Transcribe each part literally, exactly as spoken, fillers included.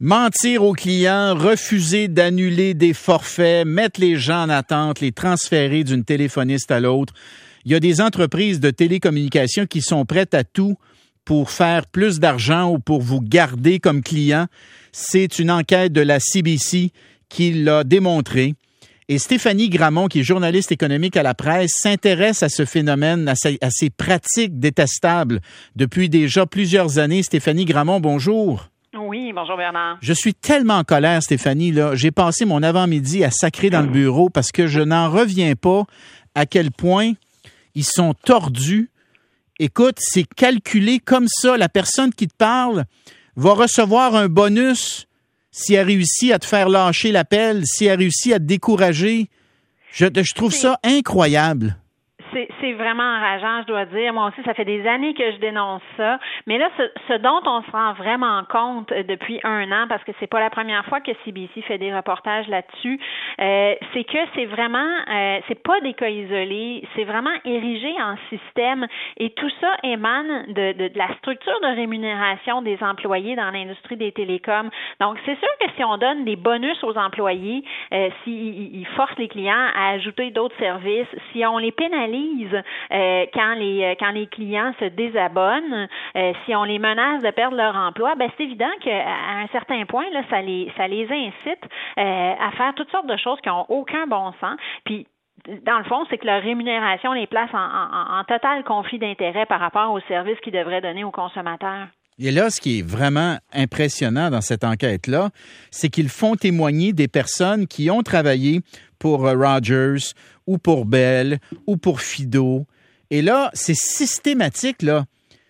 Mentir aux clients, refuser d'annuler des forfaits, mettre les gens en attente, les transférer d'une téléphoniste à l'autre. Il y a des entreprises de télécommunications qui sont prêtes à tout pour faire plus d'argent ou pour vous garder comme client. C'est une enquête de la C B C qui l'a démontré. Et Stéphanie Gramont, qui est journaliste économique à la presse, s'intéresse à ce phénomène, à ces, à ces pratiques détestables depuis déjà plusieurs années. Stéphanie Gramont, bonjour. Oui, bonjour Bernard. Je suis tellement en colère, Stéphanie, là. J'ai passé mon avant-midi à sacrer dans le bureau parce que je n'en reviens pas à quel point ils sont tordus. Écoute, c'est calculé comme ça. La personne qui te parle va recevoir un bonus si elle réussit à te faire lâcher l'appel, si elle réussit à te décourager. Je, je trouve ça incroyable. C'est, c'est vraiment enrageant, je dois dire. Moi aussi, ça fait des années que je dénonce ça. Mais là, ce, ce dont on se rend vraiment compte depuis un an, parce que c'est pas la première fois que C B C fait des reportages là-dessus, euh, c'est que c'est vraiment, euh, c'est pas des cas isolés, c'est vraiment érigé en système. Et tout ça émane de, de, de la structure de rémunération des employés dans l'industrie des télécoms. Donc, c'est sûr que si on donne des bonus aux employés, euh, s'ils ils forcent les clients à ajouter d'autres services, si on les pénalise Euh, quand les euh, quand les clients se désabonnent, euh, si on les menace de perdre leur emploi, ben c'est évident qu'à un certain point là, ça les ça les incite euh, à faire toutes sortes de choses qui n'ont aucun bon sens. Puis dans le fond, c'est que leur rémunération les place en, en, en total conflit d'intérêts par rapport aux services qu'ils devraient donner aux consommateurs. Et là, ce qui est vraiment impressionnant dans cette enquête-là, c'est qu'ils font témoigner des personnes qui ont travaillé pour Rogers ou pour Bell ou pour Fido. Et là, c'est systématique, là.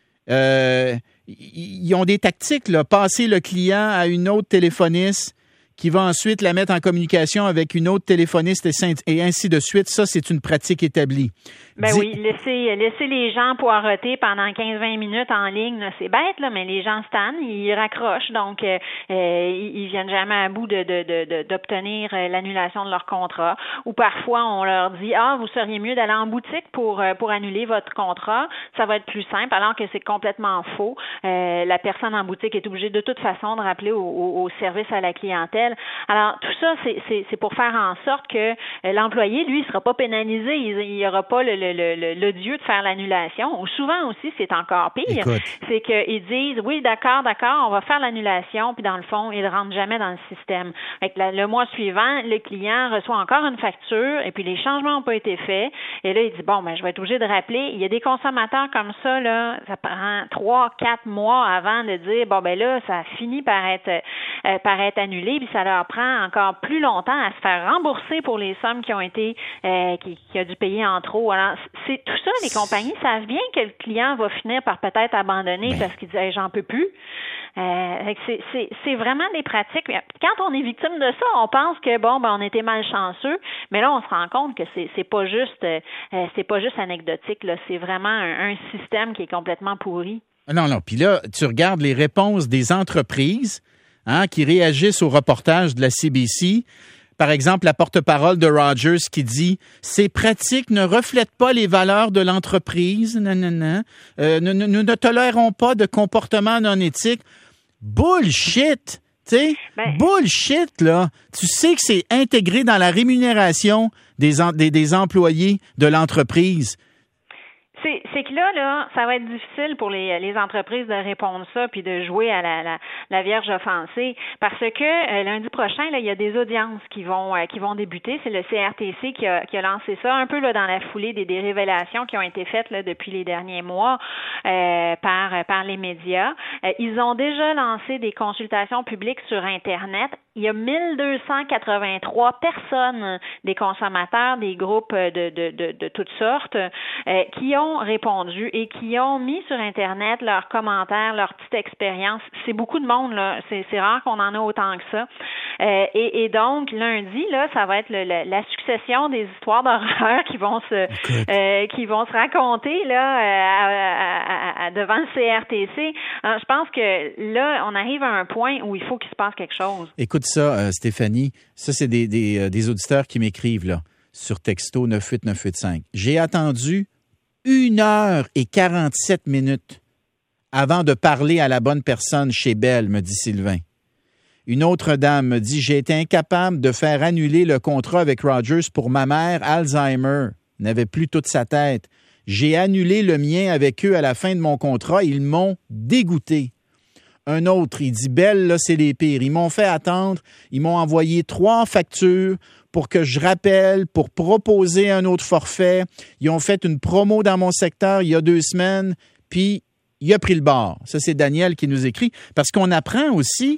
Euh, ils ont des tactiques, là. Passer le client à une autre téléphoniste qui va ensuite la mettre en communication avec une autre téléphoniste et ainsi de suite. Ça, c'est une pratique établie. Ben Dis... oui, laisser, laisser les gens poireauter pendant quinze à vingt minutes en ligne, là, c'est bête, là, mais les gens se tannent, ils raccrochent, donc euh, ils, ils viennent jamais à bout de, de, de, de, d'obtenir l'annulation de leur contrat. Ou parfois, on leur dit « Ah, vous seriez mieux d'aller en boutique pour, pour annuler votre contrat, ça va être plus simple », alors que c'est complètement faux. Euh, la personne en boutique est obligée de toute façon de rappeler au, au, au service à la clientèle. Alors, tout ça, c'est, c'est, c'est pour faire en sorte que l'employé, lui, il sera pas pénalisé, il n'y aura pas le Le, le, le, le dieu de faire l'annulation. Ou souvent aussi, c'est encore pire. Écoute. C'est qu'ils disent, oui, d'accord, d'accord, on va faire l'annulation, puis dans le fond, ils ne rentrent jamais dans le système. Fait que la, le mois suivant, le client reçoit encore une facture, et puis les changements n'ont pas été faits. Et là, il dit, bon, ben, je vais être obligé de rappeler. Il y a des consommateurs comme ça, là, ça prend trois, quatre mois avant de dire, bon, ben là, ça finit par être, euh, par être annulé, puis ça leur prend encore plus longtemps à se faire rembourser pour les sommes qui ont été, euh, qui, qui a dû payer en trop. Alors, c'est tout ça, les compagnies savent bien que le client va finir par peut-être abandonner parce qu'il dit hey, « j'en peux plus euh, ». C'est, c'est, c'est vraiment des pratiques. Quand on est victime de ça, on pense que bon, ben on était malchanceux, mais là, on se rend compte que c'est, c'est pas juste euh, c'est pas juste anecdotique, là. C'est vraiment un, un système qui est complètement pourri. Non, non. Puis là, tu regardes les réponses des entreprises hein, qui réagissent au reportage de la C B C. Par exemple, la porte-parole de Rogers qui dit « Ces pratiques ne reflètent pas les valeurs de l'entreprise. Non, non, non. Euh, nous, nous, nous ne tolérons pas de comportement non éthique. » Bullshit! Tu sais, ben, bullshit, là. Tu sais que c'est intégré dans la rémunération des, des, des employés de l'entreprise. C'est, c'est que là, là, ça va être difficile pour les, les entreprises de répondre ça puis de jouer à la, la, la vierge offensée parce que euh, lundi prochain, là, il y a des audiences qui vont euh, qui vont débuter. C'est le C R T C qui a, qui a lancé ça un peu là dans la foulée des, des révélations qui ont été faites là depuis les derniers mois euh, par par les médias. Euh, ils ont déjà lancé des consultations publiques sur Internet. Il y a mille deux cent quatre-vingt-trois personnes, des consommateurs, des groupes de de de, de toutes sortes, euh, qui ont répondu et qui ont mis sur Internet leurs commentaires, leur petite expérience. C'est beaucoup de monde, là. C'est, c'est rare qu'on en a autant que ça. Euh, et, et donc, lundi, là, ça va être le, le, la succession des histoires d'horreur qui vont se euh, qui vont se raconter là à, à, à, devant le C R T C. Alors, je pense que là, on arrive à un point où il faut qu'il se passe quelque chose. Écoute ça, euh, Stéphanie. Ça, c'est des, des, euh, des auditeurs qui m'écrivent là sur texto neuf huit neuf huit cinq. J'ai attendu une heure et quarante-sept minutes avant de parler à la bonne personne chez Bell, me dit Sylvain. Une autre dame me dit « J'ai été incapable de faire annuler le contrat avec Rogers pour ma mère, Alzheimer, n'avait plus toute sa tête. J'ai annulé le mien avec eux à la fin de mon contrat. Ils m'ont dégoûté. » Un autre, il dit « Belle, là, c'est les pires. Ils m'ont fait attendre. Ils m'ont envoyé trois factures pour que je rappelle, pour proposer un autre forfait. Ils ont fait une promo dans mon secteur il y a deux semaines, puis il a pris le bord. » Ça, c'est Daniel qui nous écrit. Parce qu'on apprend aussi,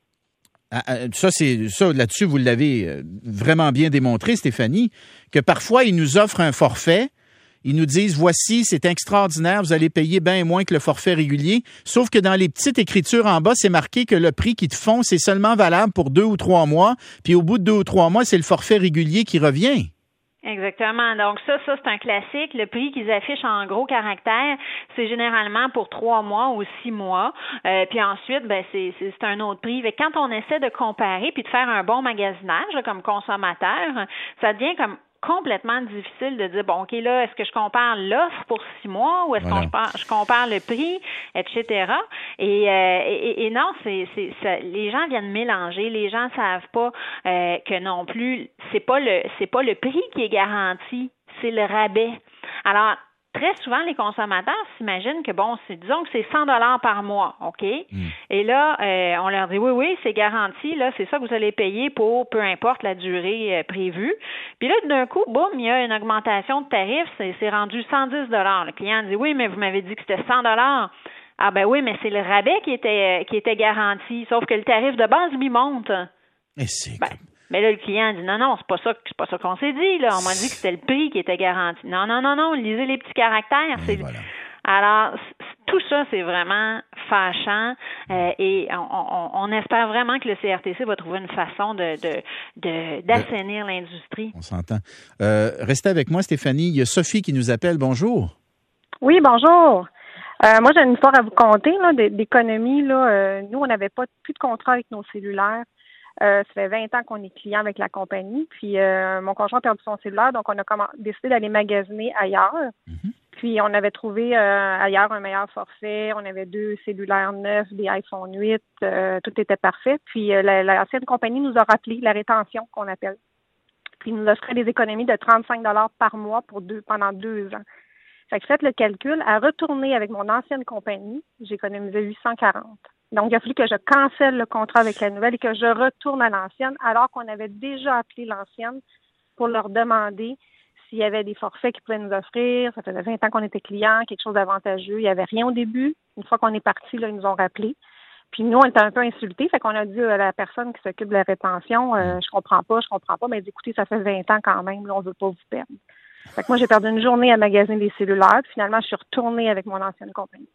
ça, c'est ça là-dessus, vous l'avez vraiment bien démontré, Stéphanie, que parfois, ils nous offrent un forfait. Ils nous disent, voici, c'est extraordinaire, vous allez payer bien moins que le forfait régulier. Sauf que dans les petites écritures en bas, c'est marqué que le prix qu'ils te font, c'est seulement valable pour deux ou trois mois. Puis au bout de deux ou trois mois, c'est le forfait régulier qui revient. Exactement. Donc ça, ça c'est un classique. Le prix qu'ils affichent en gros caractères, c'est généralement pour trois mois ou six mois. Euh, puis ensuite, ben c'est, c'est c'est un autre prix. Fait que quand on essaie de comparer puis de faire un bon magasinage là, comme consommateur, ça devient comme complètement difficile de dire, bon, OK, là, est-ce que je compare l'offre pour six mois ou est-ce voilà. que je compare le prix, et cetera. Et, euh, et, et non, c'est, c'est, ça, les gens viennent mélanger. Les gens savent pas euh, que non plus, c'est pas le, c'est pas le prix qui est garanti, c'est le rabais. Alors, très souvent, les consommateurs s'imaginent que, bon, c'est, disons que c'est cent dollars par mois, OK? Mm. Et là, euh, on leur dit, oui, oui, c'est garanti, là, c'est ça que vous allez payer pour peu importe la durée euh, prévue. Puis là, d'un coup, boum, il y a une augmentation de tarif, c'est, c'est rendu cent dix dollars. Le client dit, oui, mais vous m'avez dit que c'était cent dollars. Ah ben oui, mais c'est le rabais qui était, qui était garanti, sauf que le tarif de base, lui, monte. Et c'est... Ben, mais là, le client dit, non, non, c'est pas ça, c'est pas ça qu'on s'est dit, là. On m'a dit que c'était le prix qui était garanti. Non, non, non, non, lisez les petits caractères. C'est... Voilà. Alors, tout ça, c'est vraiment fâchant euh, et on, on, on espère vraiment que le C R T C va trouver une façon de, de, de d'assainir euh, l'industrie. On s'entend. Euh, restez avec moi, Stéphanie. Il y a Sophie qui nous appelle. Bonjour. Oui, bonjour. Euh, moi, j'ai une histoire à vous conter là, d'économie. Là. Euh, nous, on n'avait pas plus de contrat avec nos cellulaires. Euh, ça fait vingt ans qu'on est client avec la compagnie. Puis euh, mon conjoint a perdu son cellulaire, donc on a comm- décidé d'aller magasiner ailleurs. Mm-hmm. Puis on avait trouvé euh, ailleurs un meilleur forfait. On avait deux cellulaires neufs, des iPhone huit. Euh, tout était parfait. Puis euh, la, l'ancienne compagnie nous a rappelé la rétention qu'on appelle. Puis ils nous offraient des économies de trente-cinq dollars par mois pour deux pendant deux ans. Fait que faites le calcul. À retourner avec mon ancienne compagnie, j'économisais huit cent quarante. Donc, il a fallu que je cancelle le contrat avec la nouvelle et que je retourne à l'ancienne, alors qu'on avait déjà appelé l'ancienne pour leur demander s'il y avait des forfaits qu'ils pouvaient nous offrir. Ça faisait vingt ans qu'on était clients, quelque chose d'avantageux. Il n'y avait rien au début. Une fois qu'on est parti, là, ils nous ont rappelé. Puis nous, on était un peu insultés. Fait qu'on a dit à la personne qui s'occupe de la rétention, euh, je comprends pas, je comprends pas. Mais écoutez, ça fait vingt ans quand même, là, on veut pas vous perdre. Fait que moi, j'ai perdu une journée à magasiner des cellulaires. Puis finalement, je suis retournée avec mon ancienne compagnie.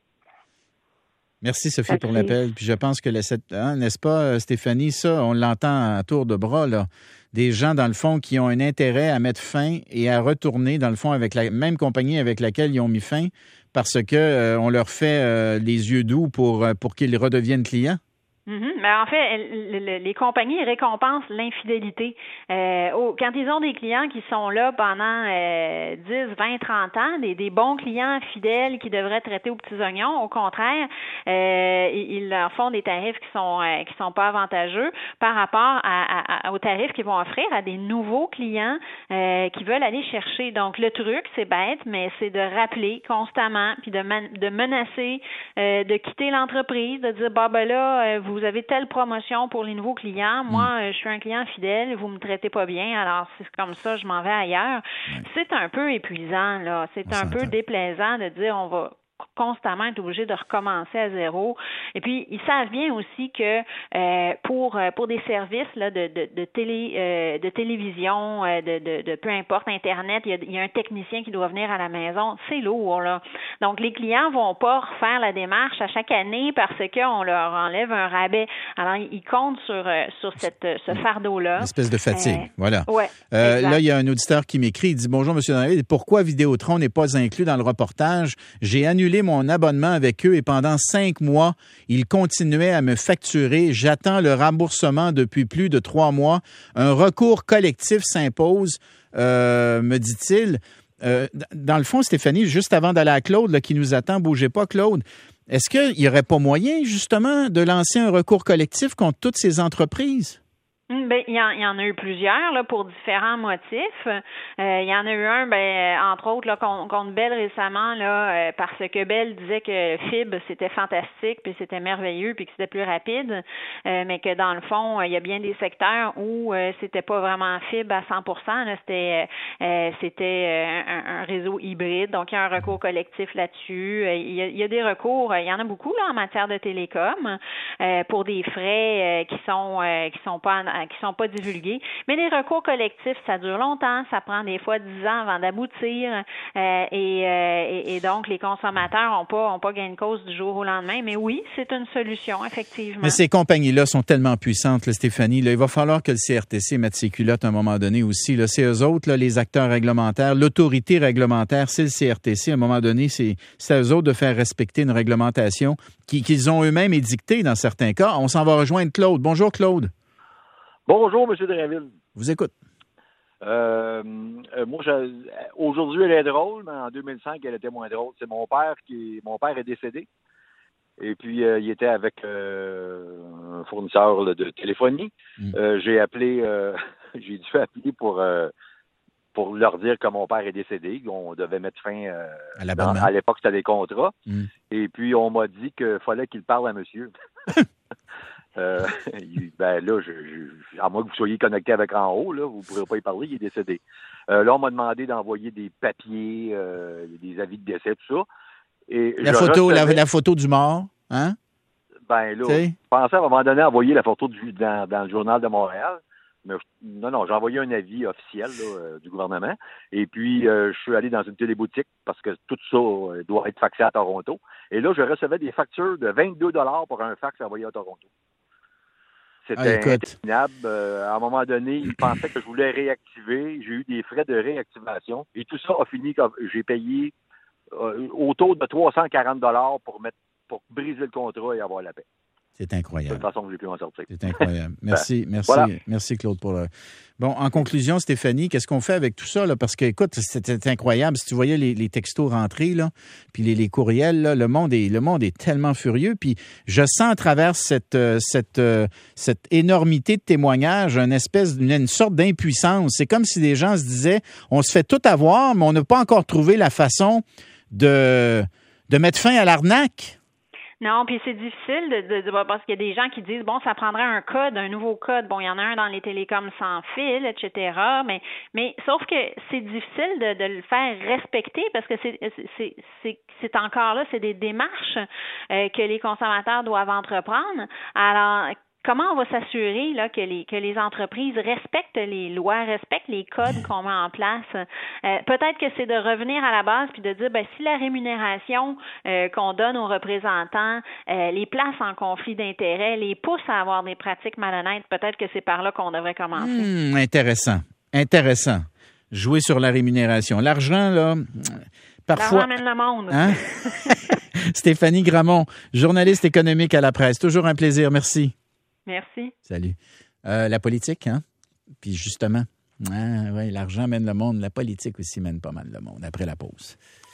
Merci, Sophie, pour l'appel. Puis je pense que, la, hein, n'est-ce pas, Stéphanie, ça, on l'entend à tour de bras, là. Des gens, dans le fond, qui ont un intérêt à mettre fin et à retourner, dans le fond, avec la même compagnie avec laquelle ils ont mis fin parce que euh, on leur fait euh, les yeux doux pour, pour qu'ils redeviennent clients. Mm-hmm. Mais en fait, le, le, les compagnies récompensent l'infidélité. Euh, oh, quand ils ont des clients qui sont là pendant euh, dix, vingt, trente ans, des, des bons clients fidèles qui devraient traiter aux petits oignons, au contraire, euh, ils, ils leur font des tarifs qui sont euh, qui sont pas avantageux par rapport à, à, aux tarifs qu'ils vont offrir à des nouveaux clients euh, qui veulent aller chercher. Donc, le truc, c'est bête, mais c'est de rappeler constamment, puis de, man- de menacer, euh, de quitter l'entreprise, de dire, bah ben là, euh, vous Vous avez telle promotion pour les nouveaux clients. Moi, mmh. je suis un client fidèle. Vous me traitez pas bien. Alors, c'est comme ça, je m'en vais ailleurs. Ouais. C'est un peu épuisant, là. C'est on un s'entend. peu déplaisant de dire on va constamment être obligé de recommencer à zéro. Et puis, ils savent bien aussi que euh, pour pour des services là de de, de télé euh, de télévision, euh, de, de de peu importe Internet, il y a, il y a un technicien qui doit venir à la maison. C'est lourd là. Donc, les clients vont pas refaire la démarche à chaque année parce qu'on leur enlève un rabais. Alors, ils comptent sur sur cette ce fardeau là. Une espèce de fatigue, euh, voilà. Ouais. Euh, là, il y a un auditeur qui m'écrit. Il dit bonjour, Monsieur David. Pourquoi Vidéotron n'est pas inclus dans le reportage? J'ai annulé mon abonnement avec eux et pendant cinq mois, ils continuaient à me facturer. J'attends le remboursement depuis plus de trois mois. Un recours collectif s'impose, euh, me dit-il. Euh, dans le fond, Stéphanie, juste avant d'aller à Claude, là, qui nous attend, bougez pas, Claude. Est-ce qu'il n'y aurait pas moyen, justement, de lancer un recours collectif contre toutes ces entreprises? Ben, il y, en, il y en a eu plusieurs là, pour différents motifs. Euh, il y en a eu un, ben, entre autres, là, contre, contre Bell récemment, là, euh, parce que Bell disait que Fibre, c'était fantastique, puis c'était merveilleux, puis que c'était plus rapide, euh, mais que dans le fond, il y a bien des secteurs où euh, c'était pas vraiment Fibre à cent pour cent. Là, c'était euh, c'était un, un réseau hybride, donc il y a un recours collectif là-dessus. Il y a, il y a des recours, il y en a beaucoup là en matière de télécom euh, pour des frais euh, qui sont euh, qui sont pas qui sont pas divulgués. Mais les recours collectifs, ça dure longtemps, ça prend des fois dix ans avant d'aboutir euh, et, euh, et, et donc les consommateurs n'ont pas, ont pas gain de cause du jour au lendemain. Mais oui, c'est une solution, effectivement. Mais ces compagnies-là sont tellement puissantes, là, Stéphanie. Là, il va falloir que le C R T C mette ses culottes à un moment donné aussi. Là. C'est eux autres, là, les acteurs réglementaires. L'autorité réglementaire, c'est le C R T C. À un moment donné, c'est, c'est à eux autres de faire respecter une réglementation qui, qu'ils ont eux-mêmes édictée dans certains cas. On s'en va rejoindre Claude. Bonjour, Claude. Bonjour, M. Drainville. Vous écoute. Euh, euh, moi, je, aujourd'hui, elle est drôle, mais en deux mille cinq, elle était moins drôle. C'est mon père qui, mon père est décédé. Et puis, euh, il était avec euh, un fournisseur là, de téléphonie. Mm. Euh, j'ai appelé, euh, j'ai dû appeler pour euh, pour leur dire que mon père est décédé, qu'on devait mettre fin euh, à l'abonnement. À l'époque, c'était des contrats. Mm. Et puis, on m'a dit qu'il fallait qu'il parle à monsieur. Euh, ben là, je, je, à moins que vous soyez connecté avec en haut, là, vous ne pourrez pas y parler, il est décédé. Euh, là, on m'a demandé d'envoyer des papiers, euh, des avis de décès, tout ça. Et la photo, recevais... la, la photo du mort, hein? Ben là, T'sais? je pensais à un moment donné envoyer la photo du, dans, dans le journal de Montréal. Mais je, non, non, j'ai envoyé un avis officiel là, euh, du gouvernement. Et puis, euh, je suis allé dans une téléboutique parce que tout ça euh, doit être faxé à Toronto. Et là, je recevais des factures de vingt-deux dollars pour un fax envoyé à Toronto. C'était ah, interminable. Euh, à un moment donné, ils pensaient que je voulais réactiver. J'ai eu des frais de réactivation. Et tout ça a fini quand j'ai payé euh, autour de trois cent quarante dollars pour mettre pour briser le contrat et avoir la paix. C'est incroyable. C'est la façon que j'ai pu m'en sortir. C'est incroyable. Merci, merci, voilà. Merci Claude pour le... Bon, en conclusion, Stéphanie, qu'est-ce qu'on fait avec tout ça? Là? Parce que, écoute, c'était incroyable. Si tu voyais les, les textos rentrer, là, puis les, les courriels, là, le monde est, le monde est tellement furieux. Puis je sens à travers cette, cette, cette énormité de témoignages une espèce, une, une sorte d'impuissance. C'est comme si des gens se disaient, on se fait tout avoir, mais on n'a pas encore trouvé la façon de, de mettre fin à l'arnaque. Non, puis c'est difficile de, de, de parce qu'il y a des gens qui disent bon, ça prendrait un code, un nouveau code. Bon, il y en a un dans les télécoms sans fil, et cetera. Mais, mais sauf que c'est difficile de, de le faire respecter parce que c'est, c'est, c'est, c'est encore là, c'est des démarches euh, que les consommateurs doivent entreprendre. Alors, comment on va s'assurer là que les que les entreprises respectent les lois, respectent les codes qu'on met en place? Euh, peut-être que c'est de revenir à la base puis de dire ben si la rémunération euh, qu'on donne aux représentants euh, les place en conflit d'intérêts, les pousse à avoir des pratiques malhonnêtes, peut-être que c'est par là qu'on devrait commencer. Mmh, intéressant, intéressant. Jouer sur la rémunération, l'argent là. Parfois. L'argent mène le monde. Hein? Stéphanie Gramont, journaliste économique à La Presse. Toujours un plaisir. Merci. Merci. Salut. Euh, la politique, hein? Puis justement, ah, ouais, l'argent mène le monde. La politique aussi mène pas mal le monde après la pause.